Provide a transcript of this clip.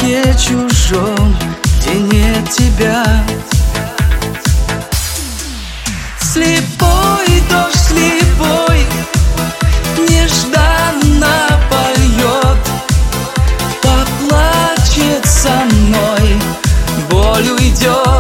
окне чужом, где нет тебя. Слепой дождь, слепой, нежданно польет, поплачет со мной, боль уйдет.